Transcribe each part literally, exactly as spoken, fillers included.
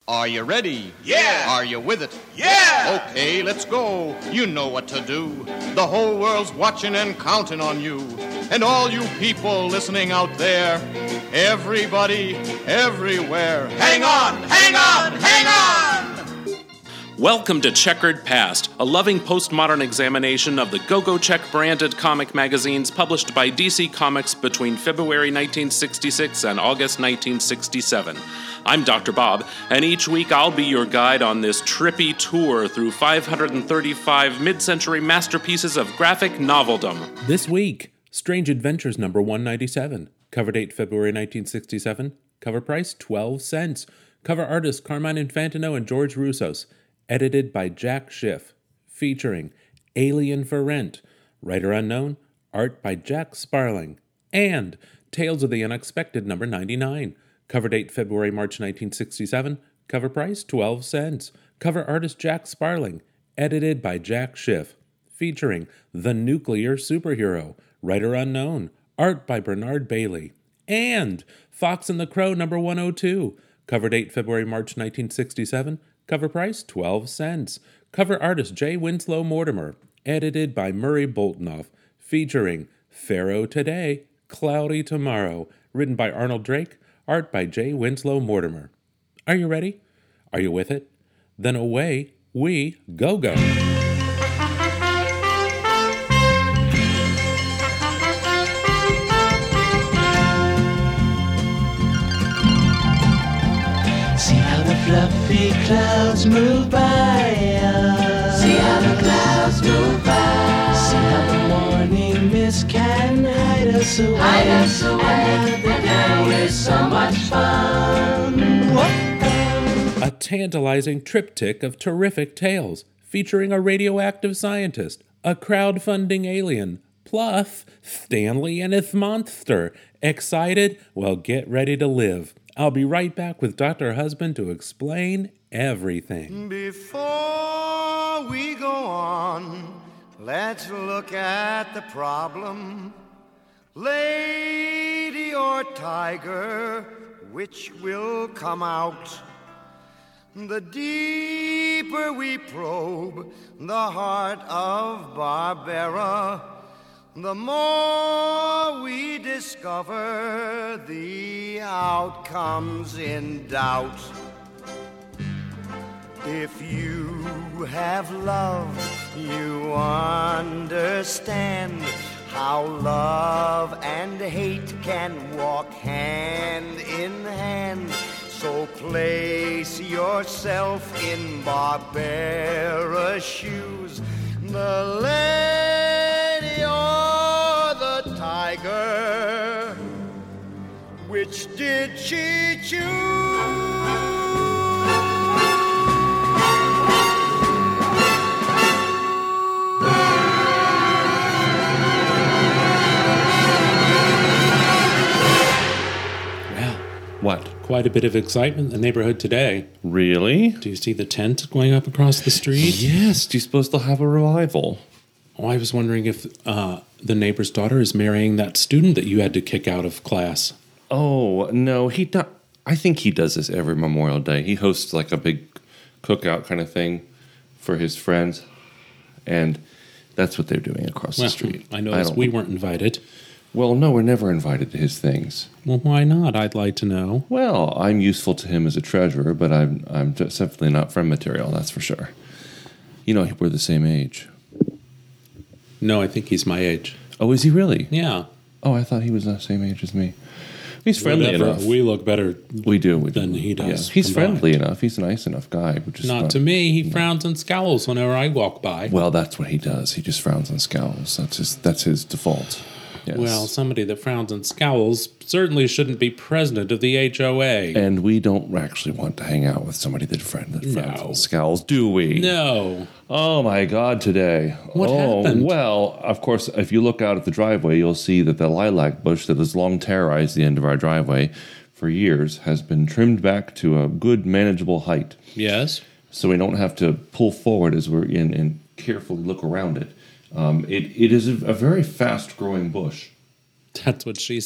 Are you ready? Yeah! Are you with it? Yeah! Okay, let's go. You know what to do. The whole world's watching and counting on you. And all you people listening out there, everybody, everywhere, hang on, hang on, hang on! Welcome to Checkered Past, a loving postmodern examination of the Go-Go Check branded comic magazines published by D C Comics between February nineteen sixty-six and August nineteen sixty-seven. I'm Doctor Bob, and each week I'll be your guide on this trippy tour through five hundred thirty-five mid-century masterpieces of graphic noveldom. This week, Strange Adventures number one ninety-seven. Cover date February nineteen sixty-seven. Cover price twelve cents. Cover artists Carmine Infantino and George Roussos. Edited by Jack Schiff. Featuring Alien for Rent. Writer unknown. Art by Jack Sparling. And Tales of the Unexpected number ninety-nine. Cover date February March nineteen sixty-seven. Cover price twelve cents. Cover artist Jack Sparling. Edited by Jack Schiff. Featuring The Nuclear Superhero. Writer unknown. Art by Bernard Bailey. And Fox and the Crow number one oh two. Cover date February March nineteen sixty-seven. Cover price twelve cents. Cover artist J. Winslow Mortimer. Edited by Murray Boltinoff. Featuring Pharaoh Today, Cloudy Tomorrow. Written by Arnold Drake. Art by J. Winslow Mortimer. Are you ready? Are you with it? Then away we go-go. See how the fluffy clouds move by us. See how the clouds move by. See how the morning mist can hide us away. Hide us away. And the day is so much fun. Whoa. A tantalizing triptych of terrific tales featuring a radioactive scientist, a crowdfunding alien, plus Stanley and his monster. Excited? Well, get ready to live. I'll be right back with Doctor Husband to explain everything. Before we go on, let's look at the problem. Lady or tiger, which will come out? The deeper we probe the heart of Barbara, the more we discover the outcomes in doubt. If you have love, you understand how love and hate can walk hand in hand. So place yourself in Barbara's shoes. The lady or the tiger, which did she choose? What? Quite a bit of excitement in the neighborhood today. Really? Do you see the tent going up across the street? Yes. Do you suppose they'll have a revival? Oh, I was wondering if uh, the neighbor's daughter is marrying that student that you had to kick out of class. Oh, no. He do- I think he does this every Memorial Day. He hosts like a big cookout kind of thing for his friends. And that's what they're doing across well, the street. I noticed I we weren't invited. Well, no, we're never invited to his things. Well, why not? I'd like to know. Well, I'm useful to him as a treasurer, but I'm I'm just definitely not friend material, that's for sure. You know, we're the same age. No, I think he's my age. Oh, is he really? Yeah. Oh, I thought he was the same age as me. He's friendly Whatever. enough. We look better we do, we do. than he does. Yeah. He's combined. friendly enough. He's a nice enough guy. But just not, not to me. He frowns and scowls whenever I walk by. Well, that's what he does. He just frowns and scowls. That's his, that's his default. Yes. Well, somebody that frowns and scowls certainly shouldn't be president of the H O A. And we don't actually want to hang out with somebody that, friend, that frowns No. and scowls, do we? No. Oh, my God, today. What oh, happened? Well, of course, if you look out at the driveway, you'll see that the lilac bush that has long terrorized the end of our driveway for years has been trimmed back to a good, manageable height. Yes. So we don't have to pull forward as we're in and carefully look around it. Um, it, it is a, a very fast-growing bush. That's what she said.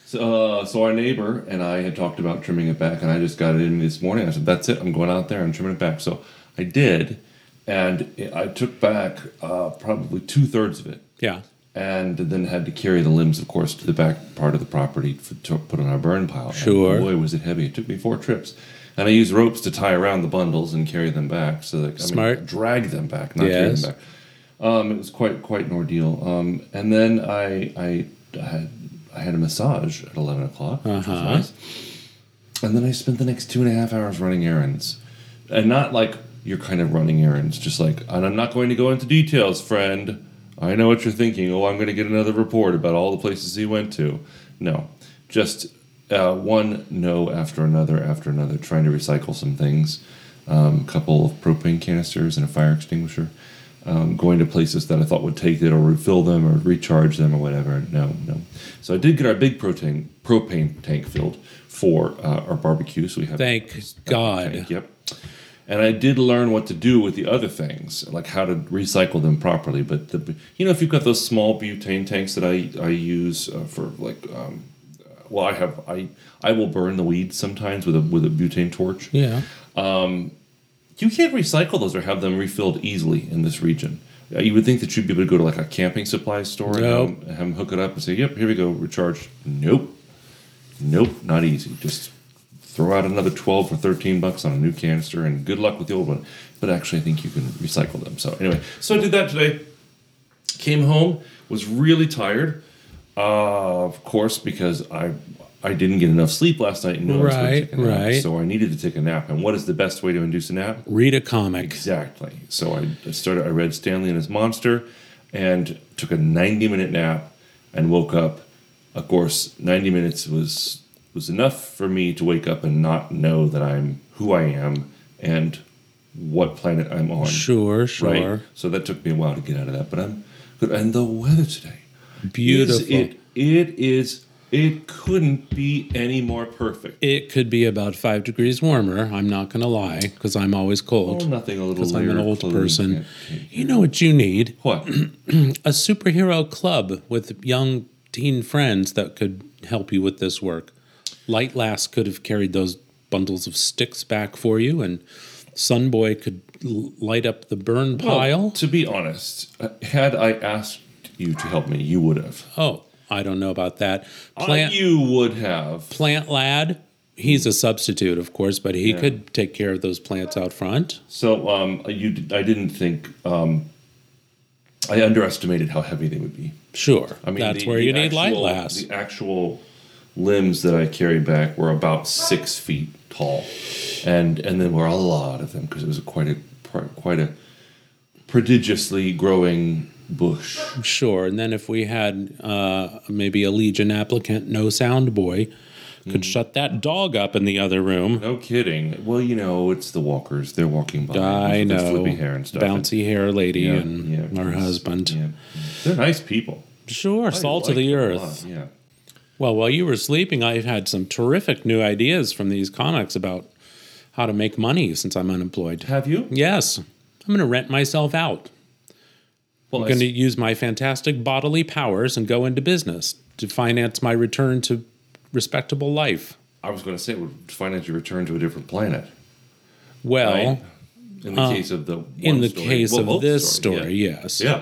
So, uh, so our neighbor and I had talked about trimming it back, and I just got it in this morning. I said, "That's it. I'm going out there and trimming it back." So I did, and I took back uh, probably two thirds of it, Yeah. and then had to carry the limbs, of course, to the back part of the property for, to put on our burn pile. Sure. And boy, was it heavy! It took me four trips, and I used ropes to tie around the bundles and carry them back. So that I Smart. mean, drag them back, not carry Yes. them back. Um, it was quite quite an ordeal. Um, and then I I had I had a massage at eleven o'clock, which was Uh-huh. nice. And then I spent the next two and a half hours running errands, and not like you're kind of running errands, just like. And I'm not going to go into details, friend. I know what you're thinking. Oh, I'm going to get another report about all the places he went to. No, just uh, one no after another after another, trying to recycle some things. A um, couple of propane canisters and a fire extinguisher. Um, going to places that I thought would take it or refill them or recharge them or whatever. No, no. So I did get our big propane propane tank filled for uh, our barbecue. So we have Thank this God. tank, yep. And I did learn what to do with the other things, like how to recycle them properly. But the, you know, if you've got those small butane tanks that I I use uh, for like, um, well, I have I I will burn the weeds sometimes with a with a butane torch. Yeah. You can't recycle those or have them refilled easily in this region. Uh, you would think that you'd be able to go to like a camping supply store Nope. and have, have them hook it up and say, "Yep, here we go, recharge." Nope, nope, not easy. Just throw out another twelve or thirteen bucks on a new canister, and good luck with the old one. But actually, I think you can recycle them. So anyway, so I did that today. Came home, was really tired, uh, of course, because I I didn't get enough sleep last night and knew I was going to Right, take a nap. right. So I needed to take a nap. And what is the best way to induce a nap? Read a comic. Exactly. So I I started. I read Stanley and His Monster, and took a ninety minute nap, and woke up. Of course, ninety minutes was was enough for me to wake up and not know that I'm who I am and what planet I'm on. Sure, sure. Right. So that took me a while to get out of that, but I'm good. And the weather today, Beautiful. is it it is. It couldn't be any more perfect. It could be about five degrees warmer. I'm not going to lie, because I'm always cold. Oh, nothing a little Because I'm an layer of old clothing person. can't- can't- You know what you need? What? A superhero club with young teen friends that could help you with this work. Light Lass could have carried those bundles of sticks back for you, and Sunboy could l- light up the burn pile. Well, to be honest, uh, had I asked you to help me, you would have. Oh, I don't know about that. Uh, Plant, you would have. Plant Lad, he's a substitute, of course, but he Yeah. could take care of those plants out front. So um, you, d- I didn't think. Um, I underestimated how heavy they would be. Sure, I mean, that's the- where the you need Light actual- Lass. The actual limbs that I carried back were about six feet tall, and and there were a lot of them because it was quite a quite a prodigiously growing bush. Sure, and then if we had uh, maybe a Legion applicant, no sound boy, could Mm. shut that dog up in the other room. No kidding. Well, you know, it's the walkers. They're walking by. I with their know, flippy hair and stuff. bouncy hair lady Yeah, and yeah, her it's- husband. Yeah. They're nice people. Sure, I salt like of the them a earth. lot, Yeah. Well, while you were sleeping, I've had some terrific new ideas from these comics about how to make money since I'm unemployed. Have you? Yes, I'm going to rent myself out. Well, I'm I going to s- use my fantastic bodily powers and go into business to finance my return to respectable life. I was going to say it would finance your return to a different planet. Well, Right? In the case of the one in the story. case Well, of both this stories, story, yeah. yes. Yeah.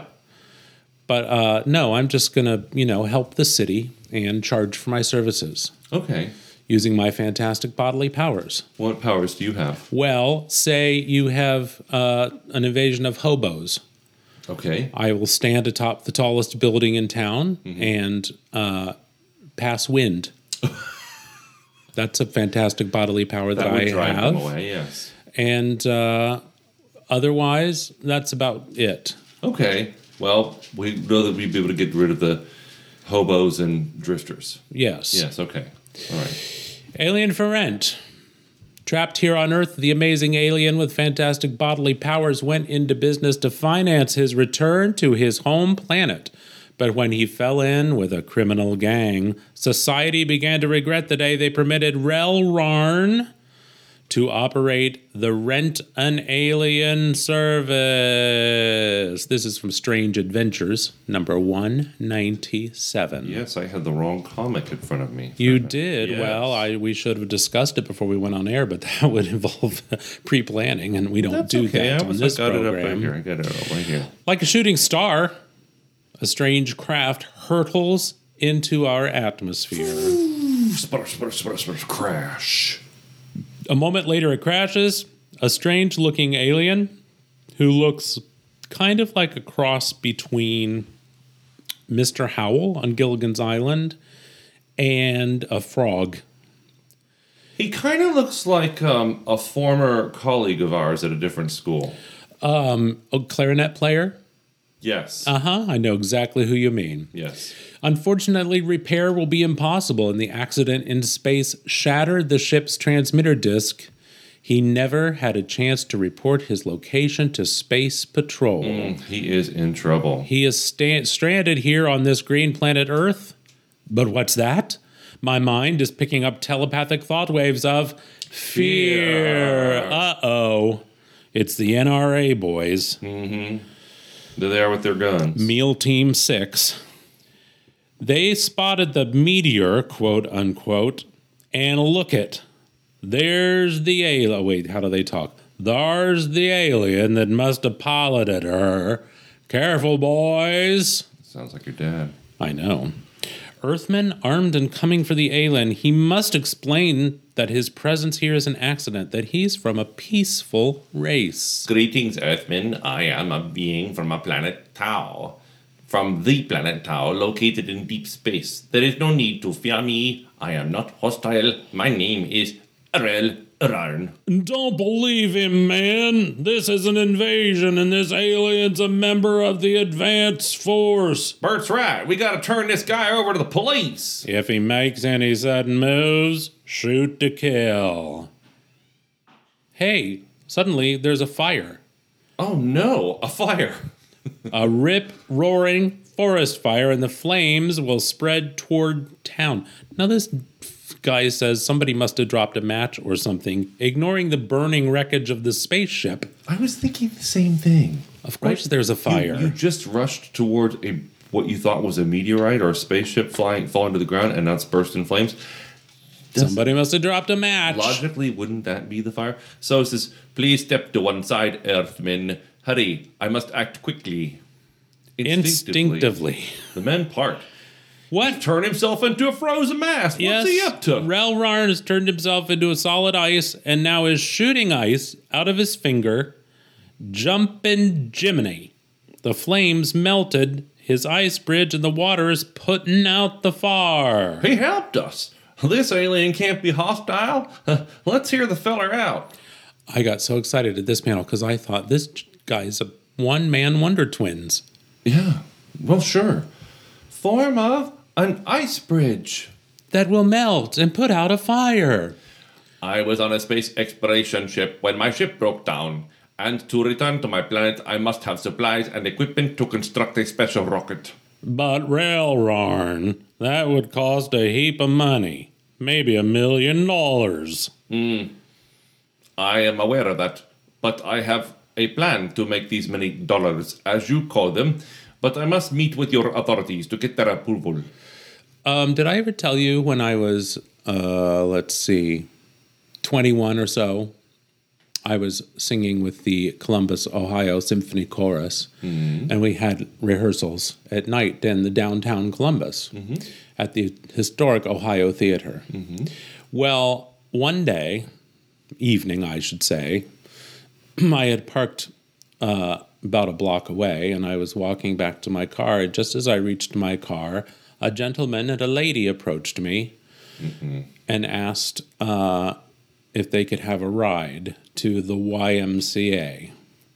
But uh, no, I'm just going to, you know, help the city and charge for my services Okay. using my fantastic bodily powers. What powers do you have? Well, say you have uh, an invasion of hobos. Okay. I will stand atop the tallest building in town Mm-hmm. and uh, pass wind. That's a fantastic bodily power that, That would I drive have. them away, yes. And uh, otherwise, that's about it. Okay. Well, we know that we'd be able to get rid of the hobos and drifters. Yes. Yes, okay. All right. Alien for rent. Trapped here on Earth, the amazing alien with fantastic bodily powers went into business to finance his return to his home planet. But when he fell in with a criminal gang, society began to regret the day they permitted Rel Rarn to operate the Rent an Alien service. This is from Strange Adventures, number one ninety-seven. Yes, I had the wrong comic in front of me. You did? Yes. Well, I we should have discussed it before we went on air, but that would involve pre-planning, and we don't That's do okay. that I on was this I got program. it up right here. I got it up right here. Like a shooting star, a strange craft hurtles into our atmosphere. Sputter, sputter, sputter, sputter, crash. A moment later, it crashes. A strange-looking alien who looks kind of like a cross between Mister Howell on Gilligan's Island and a frog. He kind of looks like um, a former colleague of ours at a different school. Um, a clarinet player? Yes. Uh-huh, I know exactly who you mean. yes. Unfortunately, repair will be impossible, and the accident in space shattered the ship's transmitter disk. He never had a chance to report his location to Space Patrol. Mm, he is in trouble. He is sta- stranded here on this green planet Earth. But what's that? My mind is picking up telepathic thought waves of fear. Fear. Uh-oh. It's the N R A boys. They're there with their guns. Meal Team six. They spotted the meteor, quote unquote, and look it. There's the alien. Wait, how do they talk? There's the alien that must have piloted her. Careful, boys. Sounds like your dad. I know. Earthman, armed and coming for the alien, he must explain that his presence here is an accident, that he's from a peaceful race. Greetings, Earthmen. I am a being from a planet Tau. From the planet Tau, located in deep space. There is no need to fear me. I am not hostile. My name is Arel Ararn. Don't believe him, man. This is an invasion, and this alien's a member of the advanced force. Bert's right. We gotta turn this guy over to the police. If he makes any sudden moves, shoot to kill. Hey, suddenly there's a fire. Oh no, a fire. A rip-roaring forest fire, and the flames will spread toward town. Now this guy says somebody must have dropped a match or something, ignoring the burning wreckage of the spaceship. I was thinking the same thing. Of course there's a fire. You, you just rushed towards a what you thought was a meteorite or a spaceship flying falling to the ground, and now it's burst in flames. Does- Somebody must have dropped a match. Logically, wouldn't that be the fire? So it says, please step to one side, Earthmen. Hurry, I must act quickly. Instinctively. The men part. What? Turn himself into a frozen mass. What's Yes, he up to? Relrarn has turned himself into a solid ice and now is shooting ice out of his finger. Jumpin' Jiminy. The flames melted his ice bridge and the water is putting out the fire. He helped us. This alien can't be hostile. Let's hear the feller out. I got so excited at this panel because I thought this guy's a one-man Wonder Twins. Yeah, well, sure. Form of an ice bridge. That will melt and put out a fire. I was on a space exploration ship when my ship broke down. And to return to my planet, I must have supplies and equipment to construct a special rocket. But Relrarn, that would cost a heap of money. Maybe a million dollars. I am aware of that, but I have a plan to make these many dollars, as you call them, but I must meet with your authorities to get their approval. Um, did I ever tell you when I was, uh, let's see, twenty-one or so, I was singing with the Columbus, Ohio Symphony Chorus, mm-hmm. and we had rehearsals at night in the downtown Columbus mm-hmm. at the historic Ohio Theater. Mm-hmm. Well, one day, evening I should say, I had parked uh, about a block away, and I was walking back to my car, and just as I reached my car, a gentleman and a lady approached me mm-hmm. and asked uh, if they could have a ride to the Y M C A.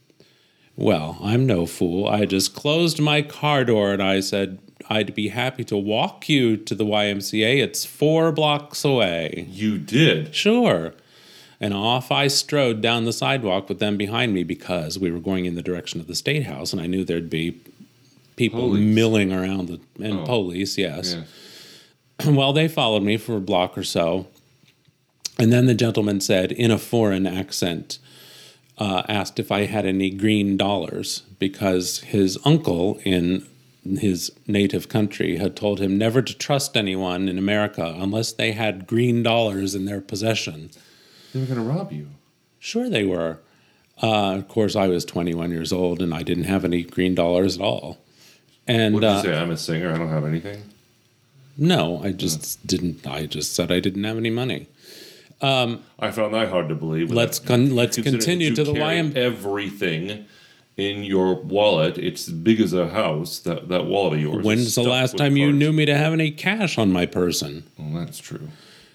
Well, I'm no fool. I just closed my car door and I said, I'd be happy to walk you to the Y M C A. It's four blocks away. You did? Sure. And off I strode down the sidewalk with them behind me because we were going in the direction of the State House and I knew there'd be people Police. milling around the, and Oh. police, yes. Yeah. Well, they followed me for a block or so. And then the gentleman said, in a foreign accent, uh, asked if I had any green dollars, because his uncle in his native country had told him never to trust anyone in America unless they had green dollars in their possession. They were going to rob you. Sure they were. Uh, of course, I was twenty-one years old, and I didn't have any green dollars at all. And What did you uh, say? I'm a singer. I don't have anything. no, I just didn't. I just said I didn't have any money. I found that hard to believe. Let's con- let's Considering continue you to the carry Y M. Everything in your wallet, it's as big as a house. That that wallet of yours. is When's the stuffed last with time you cards. knew me to have any cash on my person? Well, that's true.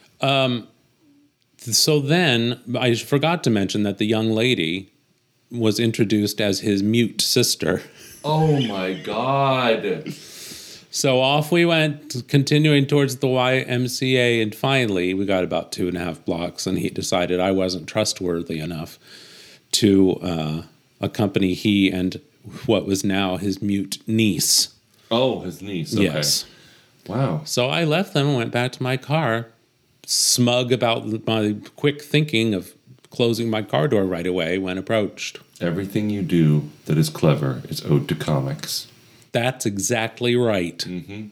So then I forgot to mention that the young lady was introduced as his mute sister. Oh my God! So off we went, continuing towards the Y M C A, and finally we got about two and a half blocks, and he decided I wasn't trustworthy enough to uh, accompany he and what was now his mute niece. Oh, his niece. Okay. Yes. Wow. So I left them and went back to my car, smug about my quick thinking of closing my car door right away when approached. Everything you do that is clever is owed to comics. That's exactly right. Mm-hmm.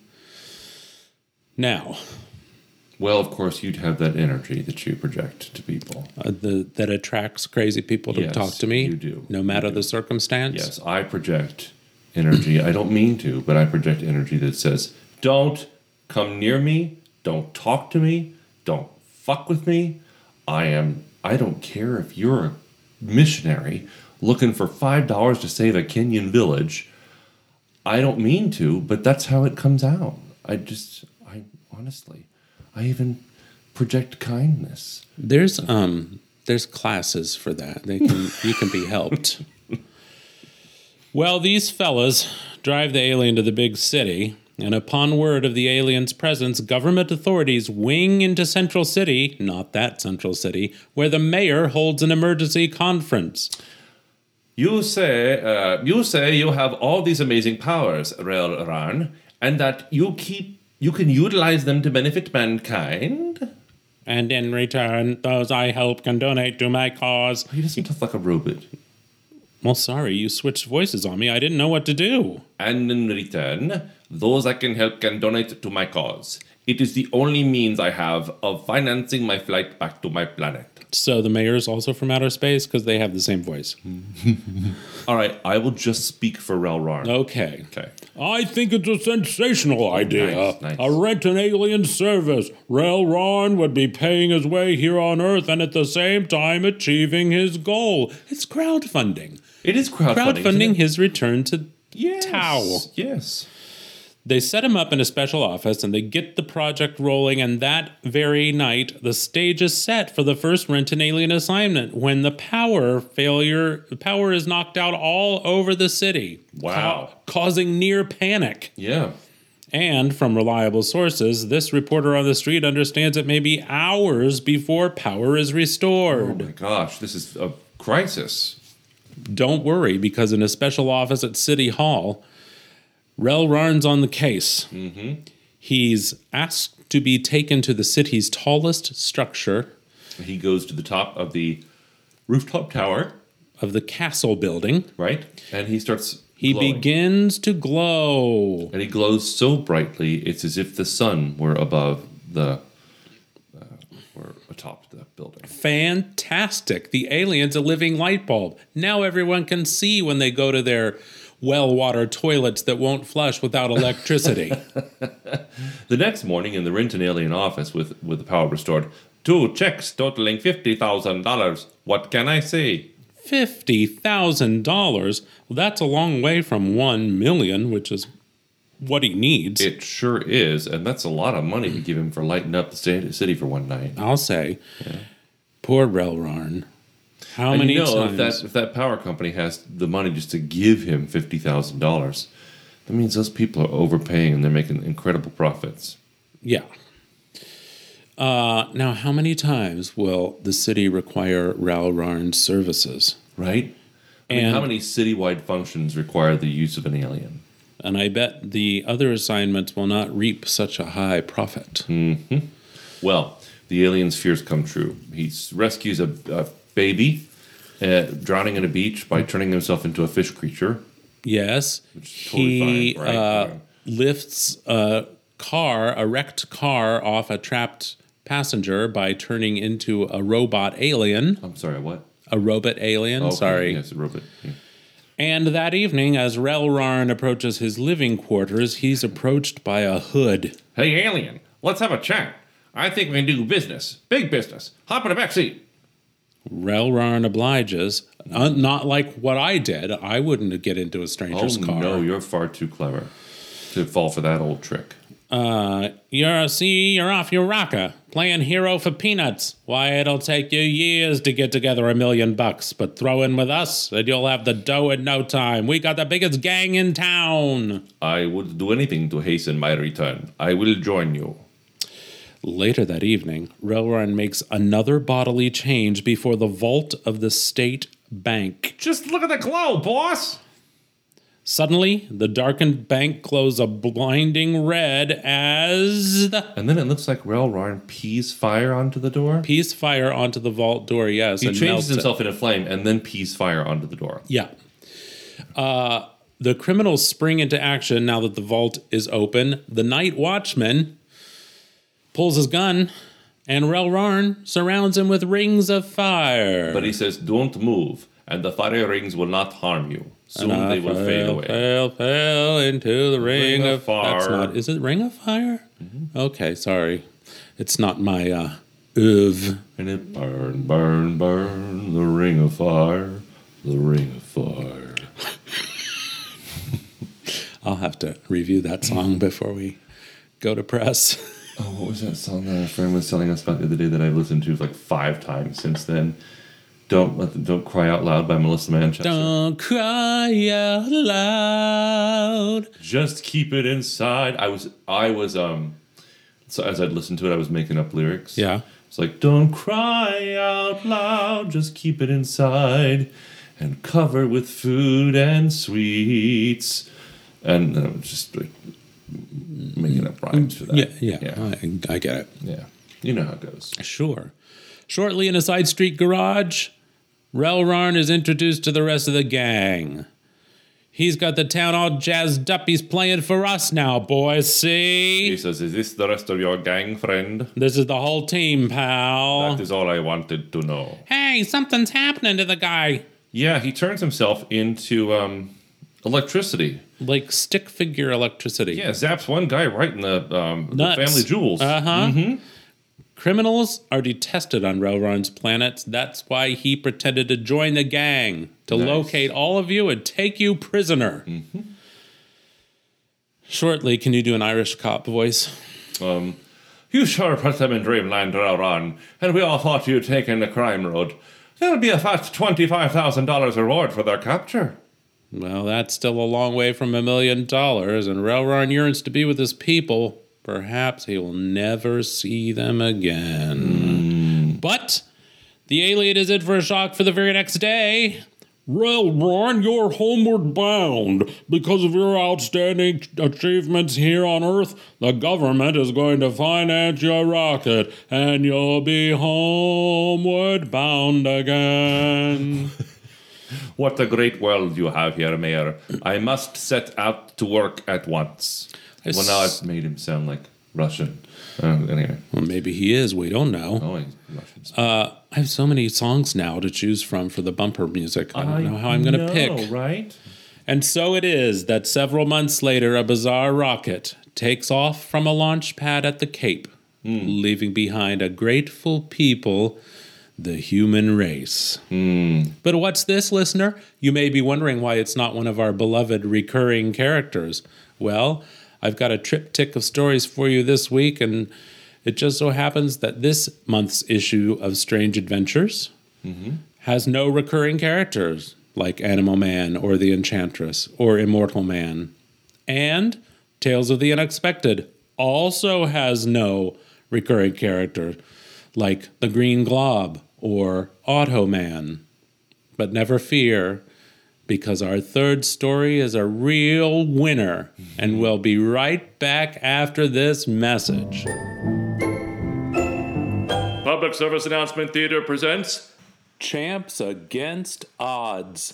Now, Well, of course, you'd have that energy that you project to people. uh, the, that attracts crazy people to Yes, talk to me, you do. no matter the circumstance. Yes, I project energy. I don't mean to, but I project energy that says, don't come near me, don't talk to me, don't fuck with me. I am, I don't care if you're a missionary looking for five dollars to save a Kenyan village. I don't mean to, but that's how it comes out. I just, I honestly, I even project kindness. There's um there's classes for that. They can you can be helped. Well, these fellas drive the alien to the big city, and upon word of the alien's presence, government authorities wing into Central City, not that Central City, where the mayor holds an emergency conference. You say, uh, you say you have all these amazing powers, Rel Ran, and that you keep, you can utilize them to benefit mankind. And in return, those I help can donate to my cause. He doesn't talk like a robot. Well, sorry, you switched voices on me. I didn't know what to do. And in return, those I can help can donate to my cause. It is the only means I have of financing my flight back to my planet. So the mayor's also from outer space because they have the same voice. All right, I will just speak for Rel Ran. Okay. Okay. I think it's a sensational idea. Nice, nice. A rent an alien service. Rel Ron would be paying his way here on Earth and at the same time achieving his goal. It's crowdfunding. It is crowdfunding. Crowdfunding his return to yes. Tau. Yes. They set him up in a special office and they get the project rolling, and that very night the stage is set for the first Rent an Alien assignment when the power failure power is knocked out all over the city. Wow. ca- causing near panic. Yeah. And from reliable sources, this reporter on the street understands it may be hours before power is Oh restored. my gosh, this is a crisis. Don't worry, because in a special office at City Hall, Rel Rarn's on the case. Mm-hmm. He's asked to be taken to the city's tallest structure He goes to the top of the rooftop tower, of the castle building. right? And he starts He glowing. begins to glow. And he glows so brightly, it's as if the sun were above the, uh, or atop the building. Fantastic. The alien's a living light bulb. Now everyone can see when they go to their well-water toilets that won't flush without electricity. The next morning in the Rent an Alien office with, with the power restored, two checks totaling fifty thousand dollars. What can I say? fifty thousand dollars? Well, that's a long way from one million dollars, which is what he needs. It sure is, and that's a lot of money to give him for lighting up the sta- city for one night. I'll say. Poor Rel Rarn. How And many you know, times? if that if that power company has the money just to give him fifty thousand dollars, that means those people are overpaying and they're making incredible profits. Yeah. Uh, now, how many times will the city require Rel Rarn's services? Right? I mean, And- how many citywide functions require the use of an alien? And I bet the other assignments will not reap such a high profit. Well, the alien's fears come true. He s- rescues a, a baby uh, drowning in a beach by turning himself into a fish creature. Yes. is totally He fine, right? uh, Fine. lifts a car, a wrecked car, off a trapped passenger by turning into a robot alien. I'm sorry, what? A robot alien, Okay, sorry. Yes, a robot. Yeah. And that evening, as Relrarn approaches his living quarters, he's approached by a hood. Hey, alien, let's have a chat. I think we can do business. Big business. Hop in the back seat. Relrarn obliges. Uh, not like what I did. I wouldn't get into a stranger's Oh, car. no, you're far too clever to fall for that old trick. Uh, you're, see, you're off your rocker, playing hero for peanuts. Why, it'll take you years to get together a million bucks, but throw in with us, and you'll have the dough in no time. We got the biggest gang in town. I would do anything to hasten my return. I will join you. Later that evening, Relrarn makes another bodily change before the vault of the state bank. Just look at the glow, boss. Suddenly, the darkened bank glows a blinding red as the And then it looks like Relrarn pees fire onto the door. peace fire onto the vault door, yes. He and changes melts it. himself in a flame and then pees fire onto the door. Yeah. Uh, the criminals spring into action now that the vault is open. The night watchman pulls his gun, and Relrarn surrounds him with rings of fire. But he says, don't move, and the fire rings will not harm you. Soon And I they will fell, fade away. Fell, fell into the ring, Ring of, of fire. That's not. Is it ring of fire? Mm-hmm. Okay, sorry. It's not my uh, oeuvre. And it burn, burn, burn, the ring of fire, the ring of fire. I'll have to review that song before we go to press. Oh, what was that song that our friend was telling us about the other day that I've listened to like five times since then? Don't let the, Don't Cry Out Loud by Melissa Manchester. Don't cry out loud. Just keep it inside. I was, I was, um, so as I'd listened to it, I was making up lyrics. Yeah. It's like, don't cry out loud, just keep it inside and cover with food and sweets. And then I was just like making up rhymes for that. Yeah, yeah, Yeah. I, I get it. Yeah. You know how it goes. Sure. Shortly in a side street garage, Relrarn is introduced to the rest of the gang. He's got the town all jazzed up. He's playing for us now, boys. He See? says, is this the rest of your gang, friend? This is the whole team, pal. That is all I wanted to know. Hey, something's happening to the guy. Yeah, he turns himself into um, electricity. Like stick figure electricity. Yeah, zaps one guy right in the, um, the Nuts. family jewels. Uh-huh. Criminals are detested on Relrarn's planet. That's why he pretended to join the gang, to Nice. locate all of you and take you prisoner. Mm-hmm. Shortly, can you do an Irish cop voice? Um, you sure put them in dreamland, Relrarn, and we all thought you'd taken the crime road. There'll be a fat twenty-five thousand dollars reward for their capture. Well, that's still a long way from a million dollars, and Relrarn yearns to be with his people. Perhaps he will never see them again. But the alien is in for a shock for the very next day. Relrarn, you're homeward bound. Because of your outstanding achievements here on Earth, the government is going to finance your rocket, and you'll be homeward bound again. What a great world you have here, Mayor. I must set out to work at once. I Well, now s- I've made him sound like Russian. Uh, anyway. Well, maybe he is. We don't know. Oh, he's Russian. Uh, I have so many songs now to choose from for the bumper music. I don't know how I'm going to know, pick. Right? And so it is that several months later, a bizarre rocket takes off from a launch pad at the Cape, leaving behind a grateful people, the human race. But what's this, listener? You may be wondering why it's not one of our beloved recurring characters. Well, I've got a triptych of stories for you this week, and it just so happens that this month's issue of Strange Adventures has no recurring characters like Animal Man or the Enchantress or Immortal Man. And Tales of the Unexpected also has no recurring character like the Green Glob or Auto Man. But never fear, because our third story is a real winner, and we'll be right back after this message. Public Service Announcement Theater presents Champs Against Odds.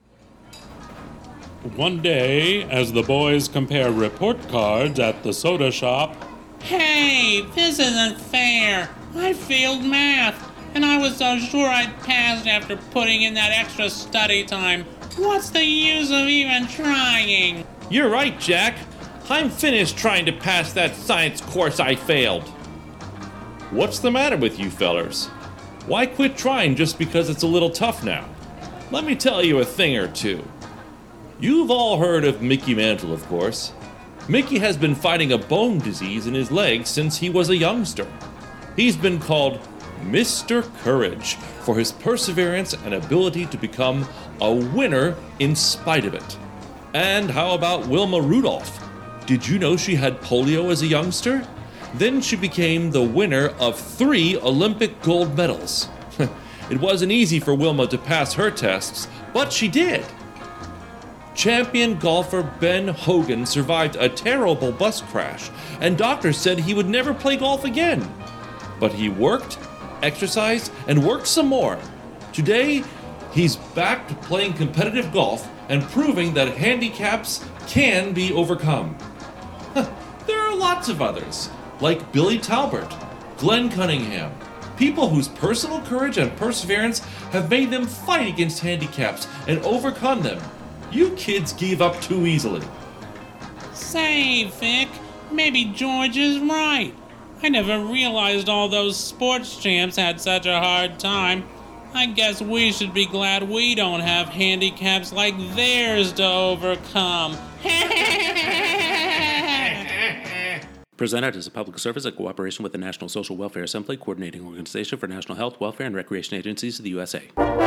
One day, as the boys compare report cards at the soda shop, Hey, this isn't fair. I failed math, and I was so sure I'd passed after putting in that extra study time. What's the use of even trying? You're right, Jack. I'm finished trying to pass that science course I failed. What's the matter with you fellers? Why quit trying just because it's a little tough now? Let me tell you a thing or two. You've all heard of Mickey Mantle, of course. Mickey has been fighting a bone disease in his leg since he was a youngster. He's been called Mister Courage for his perseverance and ability to become a winner in spite of it. And how about Wilma Rudolph? Did you know she had polio as a youngster? Then she became the winner of three Olympic gold medals. It wasn't easy for Wilma to pass her tests, but she did. Champion golfer Ben Hogan survived a terrible bus crash, and doctors said he would never play golf again. But he worked, exercised, and worked some more. Today, he's back to playing competitive golf and proving that handicaps can be overcome. There are lots of others, like Billy Talbert, Glenn Cunningham, people whose personal courage and perseverance have made them fight against handicaps and overcome them. You kids gave up too easily. Say, Vic, maybe George is right. I never realized all those sports champs had such a hard time. I guess we should be glad we don't have handicaps like theirs to overcome. Presented as a public service in cooperation with the National Social Welfare Assembly, coordinating organization for national health, welfare, and recreation agencies of the U S A.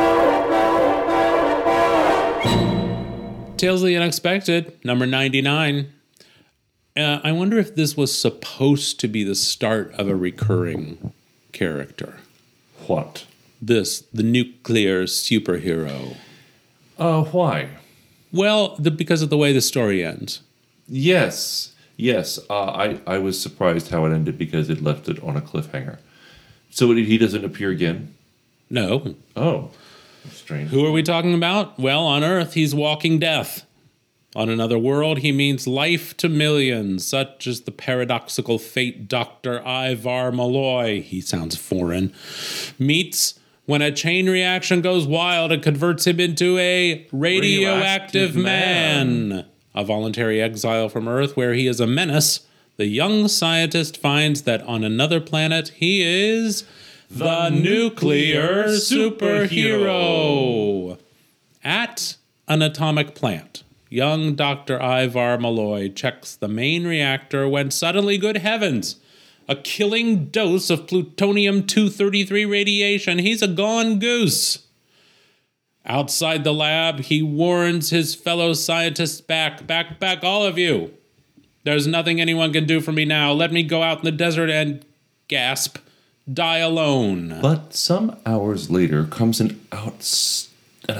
Tales of the Unexpected, number ninety-nine. Uh, I wonder if this was supposed to be the start of a recurring character. What? This, the nuclear superhero. Uh, why? Well, the, because of the way the story ends. Yes, yes. Uh, I, I was surprised how it ended because it left it on a cliffhanger. So he doesn't appear again? No. Oh, strange. Who are we talking about? Well, on Earth, he's walking death. On another world, he means life to millions, such as the paradoxical fate Doctor Ivar Malloy, he sounds foreign, meets when a chain reaction goes wild and converts him into a radioactive, radioactive man. man. A voluntary exile from Earth where he is a menace, the young scientist finds that on another planet he is the, the nuclear superhero. At an atomic plant, young Doctor Ivar Malloy checks the main reactor when suddenly, good heavens, a killing dose of plutonium two thirty-three radiation. He's a gone goose. Outside the lab, he warns his fellow scientists back, back, back, all of you. There's nothing anyone can do for me now. Let me go out in the desert and, gasp, die alone. But some hours later comes an out an